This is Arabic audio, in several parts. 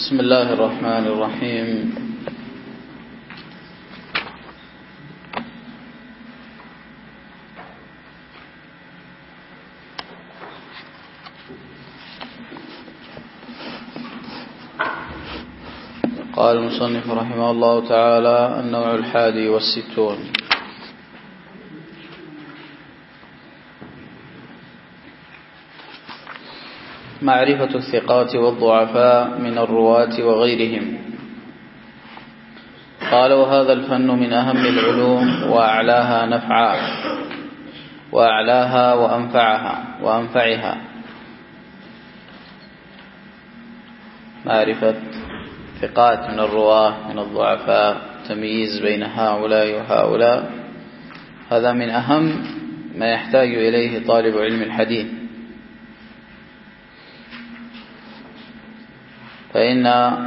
بسم الله الرحمن الرحيم. قال المصنف رحمه الله تعالى: النوع 61. معرفة الثقات والضعفاء من الرواة وغيرهم. قال: وهذا الفن من أهم العلوم وأعلاها نفعا وأعلاها وأنفعها. معرفة ثقات من الرواة من الضعفاء، تمييز بين هؤلاء وهؤلاء، هذا من أهم ما يحتاج إليه طالب علم الحديث. فإن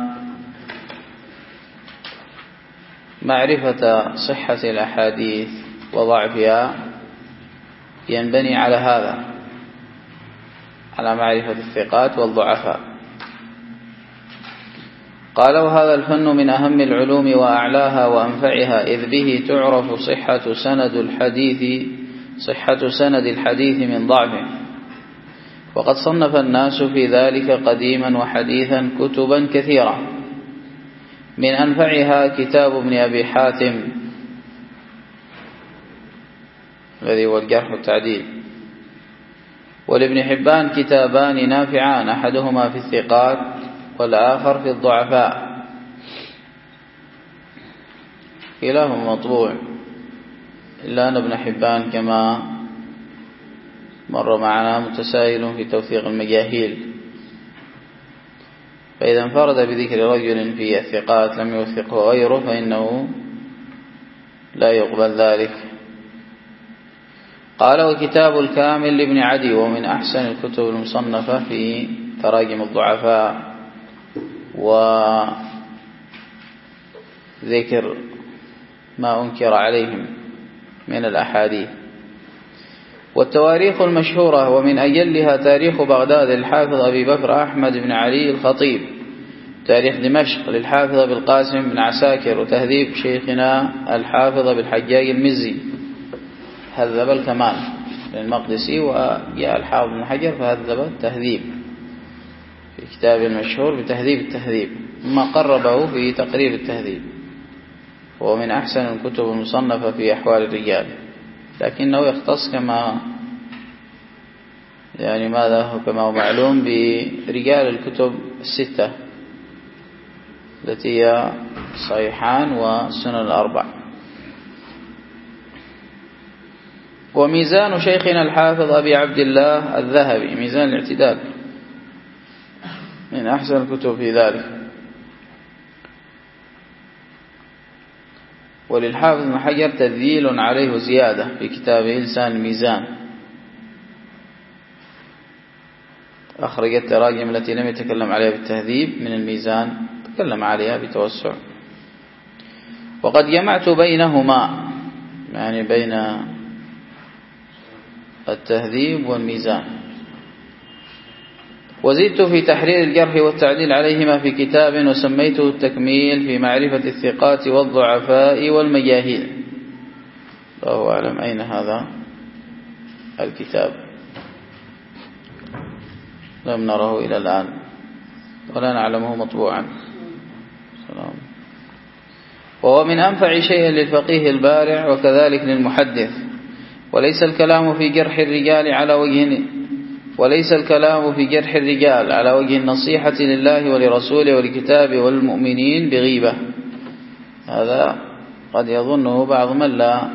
معرفة صحة الأحاديث وضعفها ينبني على هذا، على معرفة الثقات والضعفاء. قال: وهذا الفن من أهم العلوم وأعلاها وأنفعها، إذ به تعرف صحة سند الحديث من ضعفه. وقد صنف الناس في ذلك قديما وحديثا كتبا كثيرة، من أنفعها كتاب ابن أبي حاتم الذي هو الجرح والتعديل، ولابن حبان كتابان نافعان، أحدهما في الثقات والآخر في الضعفاء، كلاهما مطبوع، إلا أن ابن حبان كما مر معنا متساهل في توثيق المجاهيل، فإذا انفرد بذكر رجل في الثقات لم يوثقه غيره فإنه لا يقبل ذلك. قال: وكتاب الكامل لابن عدي، ومن أحسن الكتب المصنفة في تراجم الضعفاء وذكر ما أنكر عليهم من الأحاديث. والتواريخ المشهورة، ومن أجلها تاريخ بغداد للحافظ أبي بكر أحمد بن علي الخطيب، تاريخ دمشق للحافظ أبي القاسم بن عساكر، وتهذيب شيخنا الحافظ بالحجاج المزي، هذب الكمال للمقدسي، وجاء الحافظ بن حجر فهذب التهذيب في كتاب المشهور بتهذيب التهذيب، ثم قربه في تقريب التهذيب، وهو من أحسن الكتب المصنفة في أحوال الرجال، لكنه يختص كما هو معلوم برجال الكتب الستة التي هي صحيحان والسنن الأربع. وميزان شيخنا الحافظ أبي عبد الله الذهبي، ميزان الاعتدال، من أحسن الكتب في ذلك. وللحافظ ابن حجر تذييل عليه زيادة في كتابه لسان الميزان، أخرج التراجم التي لم يتكلم عليها بالتهذيب من الميزان، تكلم عليها بتوسع. وقد جمعت بينهما، يعني بين التهذيب والميزان، وزدت في تحرير الجرح والتعديل عليهما في كتاب وسميته التكميل في معرفة الثقات والضعفاء والمجاهيل. الله أعلم أين هذا الكتاب، لم نره إلى الآن ولا نعلمه مطبوعا. وهو من أنفع شيء للفقيه البارع وكذلك للمحدث. وليس الكلام في جرح الرجال على وجه النصيحة لله ولرسوله ولكتابه والمؤمنين بغيبة. هذا قد يظنه بعض من لا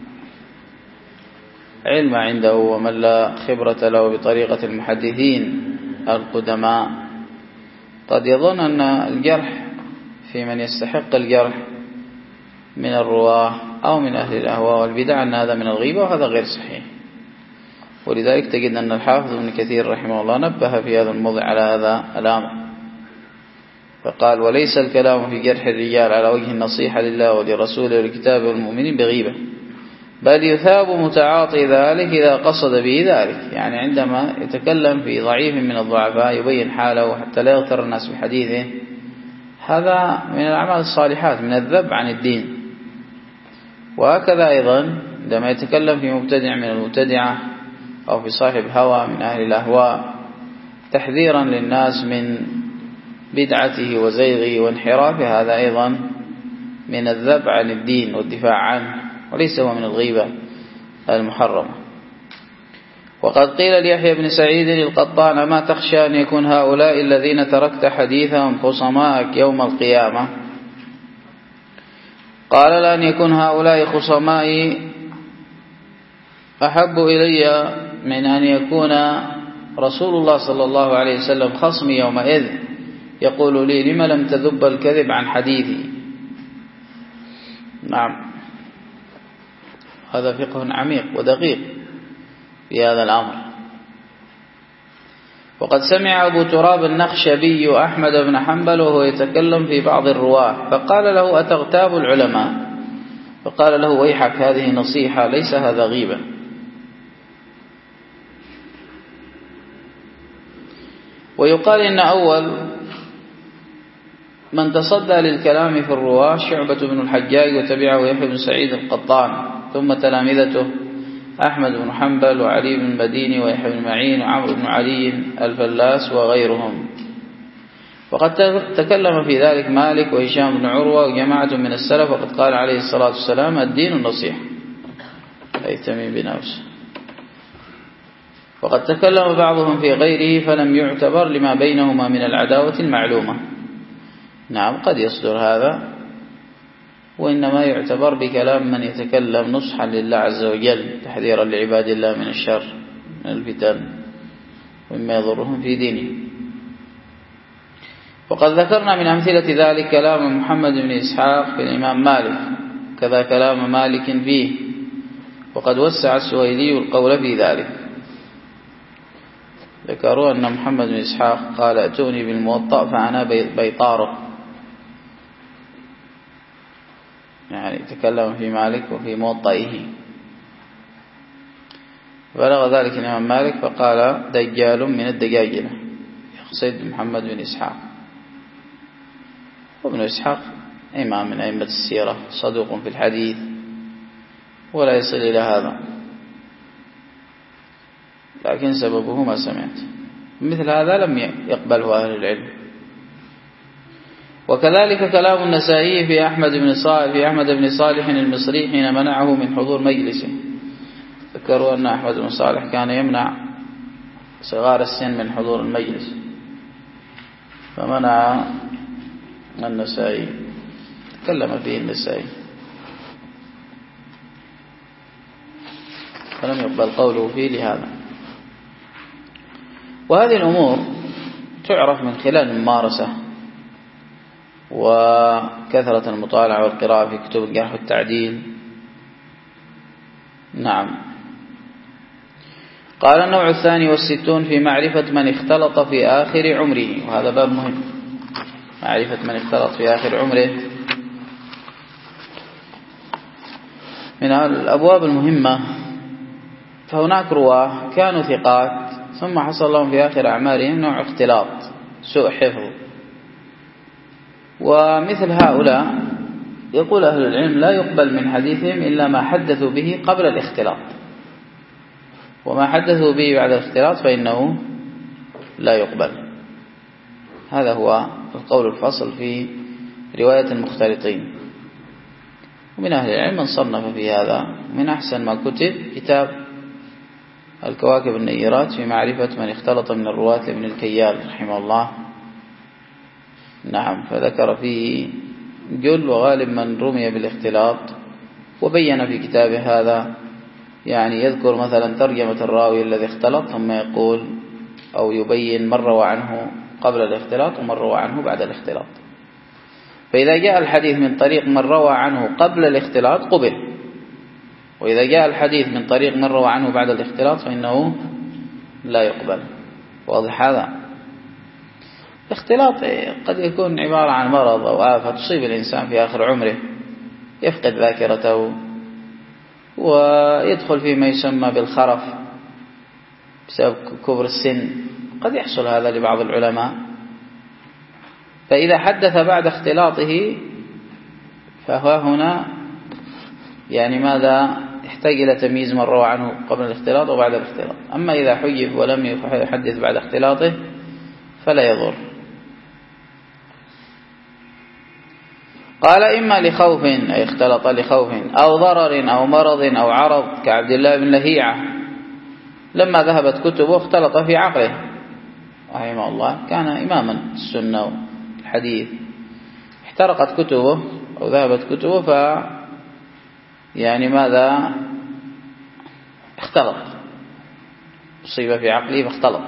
علم عنده ومن لا خبرة له بطريقة المحدثين القدماء، قد يظن أن الجرح في من يستحق الجرح من الرواه أو من أهل الأهواء والبدع أن هذا من الغيبة، وهذا غير صحيح. ولذلك تجد أن الحافظ ابن كثير رحمه الله نبه في هذا الموضع على هذا الأمر، فقال: وليس الكلام في جرح الرجال على وجه النصيحة لله ولرسوله ولكتابه والمؤمنين بغيبة، بل يثاب متعاطي ذلك إذا قصد به ذلك. يعني عندما يتكلم في ضعيف من الضعفاء يبين حاله حتى لا يغتر الناس بحديثه هذا من الأعمال الصالحات، من الذب عن الدين. وهكذا أيضا عندما يتكلم في مبتدع من المبتدعة أو في صاحب هوى من أهل الأهواء تحذيرا للناس من بدعته وزيغه وانحرافه، هذا أيضا من الذب عن الدين والدفاع عنه، وليس هو من الغيبة المحرمة. وقد قيل ليحيى بن سعيد القطان: ما تخشى أن يكون هؤلاء الذين تركت حديثهم خصماءك يوم القيامة؟ قال: لأن يكون هؤلاء خصمائي أحب إلي من أن يكون رسول الله صلى الله عليه وسلم خصمي يومئذ يقول لي: لما لم تذب الكذب عن حديثي؟ نعم، هذا فقه عميق ودقيق في هذا الأمر. وقد سمع أبو تراب النخشبي أحمد بن حنبل وهو يتكلم في بعض الرواة فقال له: أتغتاب العلماء؟ فقال له: ويحك، هذه نصيحة ليس هذا غيبة. ويقال إن أول من تصدى للكلام في الرواة شعبة بن الحجاج، وتبعه يحيى بن سعيد القطان، ثم تلامذته أحمد بن حنبل وعلي بن المديني ويحيى بن معين وعمرو بن علي الفلاس وغيرهم. وقد تكلم في ذلك مالك وهشام بن عروة وجماعة من السلف، وقد قال عليه الصلاة والسلام: الدين النصيحة، أي تميم بن أوس. وقد تكلم بعضهم في غيره فلم يعتبر لما بينهما من العداوة المعلومة. نعم، قد يصدر هذا، وإنما يعتبر بكلام من يتكلم نصحا لله عز وجل، تحذيرا لعباد الله من الشر، من الفتن ومما يضرهم في دينه. وقد ذكرنا من أمثلة ذلك كلام محمد بن إسحاق في الإمام مالك، كذا كلام مالك فيه، وقد وسع السويدي القول في ذلك. ذكروا أن محمد بن إسحاق قال: ائتوني بالموطأ فأنا بيطاره، يعني تكلم في مالك وفي موطئه. بلغ ذلك الإمام مالك فقال: دجال من الدجاجلة، يقصد محمد بن إسحاق. وابن إسحاق إمام من أئمة السيرة، صدوق في الحديث ولا يصل إلى هذا، لكن سببه ما سمعت. مثل هذا لم يقبله أهل العلم. وكذلك كلام النسائي في أحمد بن صالح المصري حين منعه من حضور مجلسه. ذكروا أن أحمد بن صالح كان يمنع صغار السن من حضور المجلس، فمنع النسائي، تكلم فيه النسائي فلم يقبل قوله فيه لهذا. وهذه الأمور تعرف من خلال الممارسة وكثرة المطالعة والقراءة في كتب الجرح والتعديل. نعم. قال: النوع 62 في معرفة من اختلط في آخر عمره، وهذا باب مهم، معرفة من اختلط في آخر عمره من الأبواب المهمة. فهناك رواه كانوا ثقات ثم حصل لهم في آخر أعمارهم نوع اختلاط، سوء حفظ، ومثل هؤلاء يقول أهل العلم لا يقبل من حديثهم إلا ما حدثوا به قبل الاختلاط، وما حدثوا به بعد الاختلاط فإنه لا يقبل. هذا هو القول الفصل في رواية المختلطين. ومن أهل العلم من صنف في هذا، من أحسن ما كتب كتاب الكواكب النيرات في معرفة من اختلط من الرواة لابن الكيال رحمه الله. نعم، فذكر فيه جل وغالب من رمي بالاختلاط، وبين في كتابه هذا، يعني يذكر مثلا ترجمة الراوي الذي اختلط ثم يقول أو يبين من روى عنه قبل الاختلاط ومن روى عنه بعد الاختلاط. فإذا جاء الحديث من طريق من روى عنه قبل الاختلاط قبل، وإذا جاء الحديث من طريق من روى عنه بعد الاختلاط فإنه لا يقبل. واضح هذا؟ الاختلاط قد يكون عبارة عن مرض أو آفة تصيب الإنسان في آخر عمره، يفقد ذاكرته ويدخل فيما يسمى بالخرف بسبب كبر السن. قد يحصل هذا لبعض العلماء، فإذا حدث بعد اختلاطه فهو هنا يعني ماذا يحتاج إلى تمييز من روى عنه قبل الاختلاط وبعد الاختلاط. أما إذا حجب ولم يحدث بعد اختلاطه فلا يضر. قال إما لخوف أي اختلط لخوف أو ضرر أو مرض أو عرض كعبد الله بن لهيعة لما ذهبت كتبه اختلط في عقله رحمه الله، كان إماما السنة والحديث، احترقت كتبه أو ذهبت كتبه يعني ماذا اختلط، أصيب في عقله فاختلط،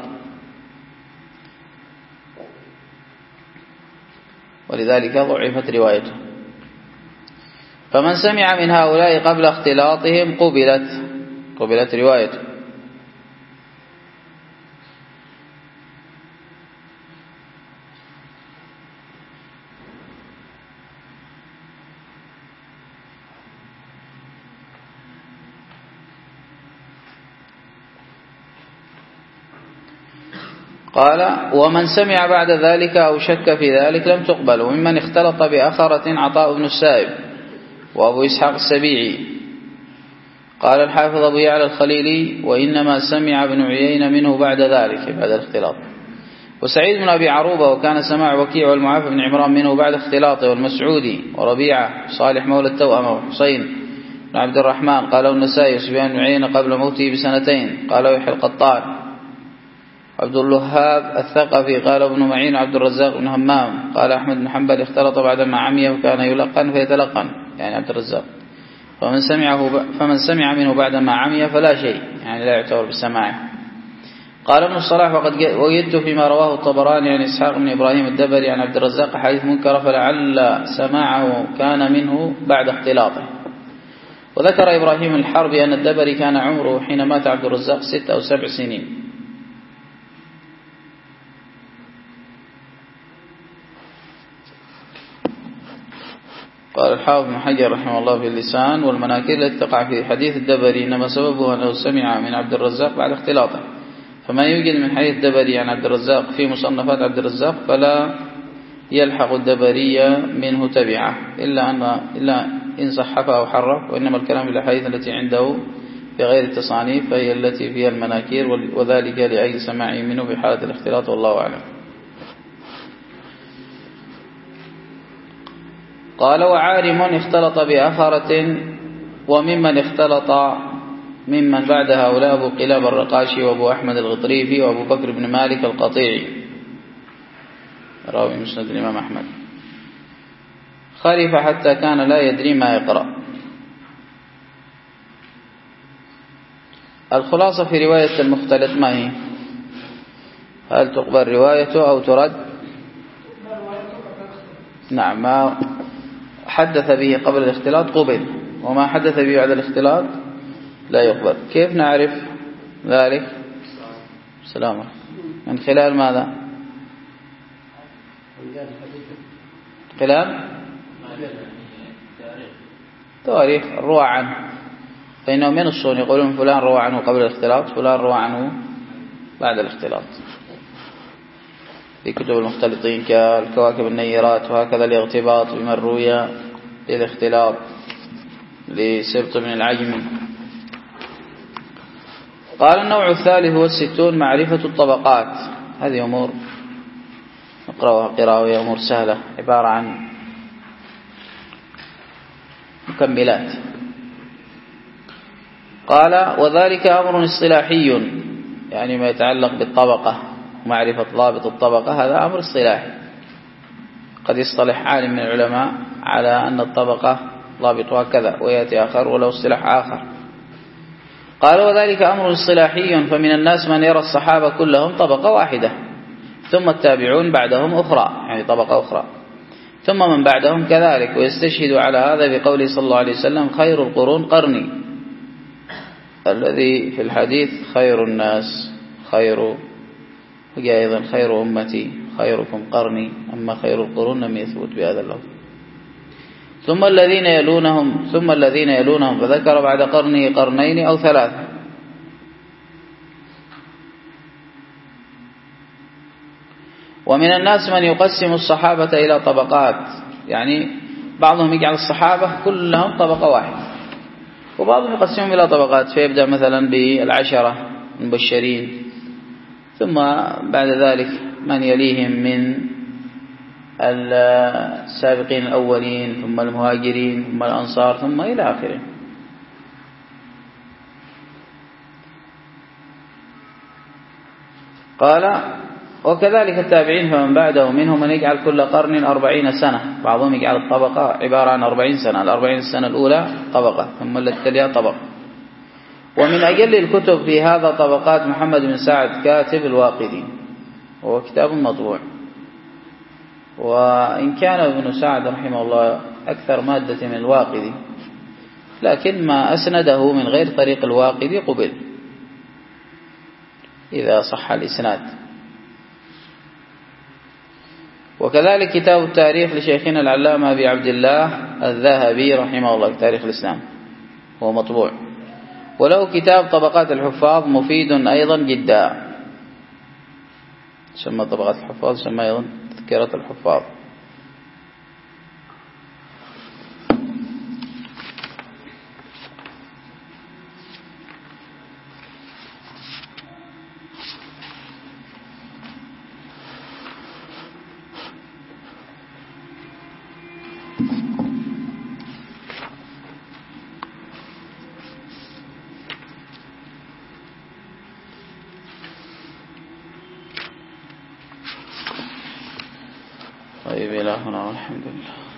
ولذلك ضعفت روايته. فمن سمع من هؤلاء قبل اختلاطهم قبلت روايته. قال ومن سمع بعد ذلك أو شك في ذلك لم تقبل. وممن اختلط بأخرة عطاء بن السائب وأبو إسحاق السبيعي. قال الحافظ أبو يعلى الخليلي وإنما سمع ابن عيينة منه بعد ذلك بعد الاختلاط. وسعيد بن أبي عروبة وكان سماع وكيع والمعافى بن عمران منه بعد اختلاطه، والمسعودي وربيعة صالح مولى التوأمة وحسين بن عبد الرحمن. قاله النسائي وسفيان بن عيينة قبل موته بسنتين. قاله يحيى القطان. عبد الوهاب الثقفي قال ابن معين عبد الرزاق بن همام. قال أحمد بن حنبل اختلط بعدما عمي وكان يلقن فيتلقن يعني عبد الرزاق. فمن سمع منه بعدما عمي فلا شيء يعني لا يعتبر بسماعه. قال ابن الصلاح وقد وجدت فيما رواه الطبراني عن إسحاق بن إبراهيم الدبري عن عبد الرزاق حديث منكر فلعل سماعه كان منه بعد اختلاطه. وذكر إبراهيم الحربي أن الدبري كان عمره حين مات عبد الرزاق 6 أو 7 سنين. قال الحافظ بن حجر رحمه الله في اللسان والمناكير التي تقع في حديث الدبري إنما سببه أنه سمع من عبد الرزاق بعد اختلاطه، فما يوجد من حديث الدبري عن عبد الرزاق في مصنفات عبد الرزاق فلا يلحق الدبري منه تبعه إلا إن صحفه أو حرف، وإنما الكلام في الأحاديث التي عنده في غير التصانيف فهي التي فيها المناكير، وذلك لأجل سماعه منه في حالة الاختلاط والله أعلم. قال وعارم اختلط بأخرة. وممن اختلط ممن بعد هؤلاء أبو قلاب الرقاشي وأبو أحمد الغطريفي وأبو بكر بن مالك القطيعي راوي مسند الإمام أحمد. خالف حتى كان لا يدري ما يقرأ. الخلاصة في رواية المختلط ما هي؟ هل تقبل روايته أو ترد؟ نعم، ما حدث به قبل الاختلاط قبل، وما حدث به بعد الاختلاط لا يقبل. كيف نعرف ذلك؟ السلام من خلال ماذا؟ خلال تواريخ الروى عنه، فإنهم ينصون يقولون فلان روى عنه قبل الاختلاط، فلان روى عنه بعد الاختلاط في كتب المختلطين كالكواكب النيرات، وهكذا الاغتباط بمن روي للاختلاط لسبط من العجم. قال النوع الثالث والستون معرفة الطبقات. هذه أمور نقرأها قراءة أمور سهلة عبارة عن مكملات. قال وذلك أمر اصطلاحي يعني ما يتعلق بالطبقة ومعرفة ضابط الطبقة، هذا أمر اصطلاحي. قد يصطلح عالم من العلماء على أن الطبقة ضابطها كذا ويأتي آخر ولو اصطلاح آخر. قال وذلك أمر اصطلاحي فمن الناس من يرى الصحابة كلهم طبقة واحدة، ثم التابعون بعدهم أخرى يعني طبقة أخرى، ثم من بعدهم كذلك، ويستشهد على هذا بقوله صلى الله عليه وسلم خير القرون قرني، الذي في الحديث خير الناس خير، وجاء أيضا خير أمتي خيركم قرني، أما خير القرون لم يثبت بهذا اللفظ. ثم الذين يلونهم فذكر بعد قرنه قرنين أو 3. ومن الناس من يقسم الصحابة إلى طبقات، يعني بعضهم يجعل الصحابة كلهم طبقة واحدة، وبعضهم يقسمهم إلى طبقات، فيبدأ مثلا بالعشرة المبشرين، ثم بعد ذلك من يليهم من السابقين الأولين، ثم المهاجرين، ثم الأنصار، ثم إلى آخره. قال وكذلك التابعين فمن بعده، منهم من يجعل كل قرن 40 سنة، بعضهم يجعل الطبقة عبارة عن 40 سنة، 40 سنة الأولى طبقة، ثم التي تليها طبقة. ومن أجل الكتب في هذا طبقات محمد بن سعد كاتب الواقدي، وهو كتاب مطبوع، وإن كان ابن سعد رحمه الله أكثر مادة من الواقدي، لكن ما أسنده من غير طريق الواقدي قبل إذا صح الإسناد. وكذلك كتاب التاريخ لشيخنا العلامة أبي عبد الله الذهبي رحمه الله، تاريخ الإسلام، هو مطبوع، وله كتاب طبقات الحفاظ مفيد أيضا جدا، سمى طبقات الحفاظ، سمى أيضا تذكرة الحفاظ. طيب إلى هنا والحمد لله.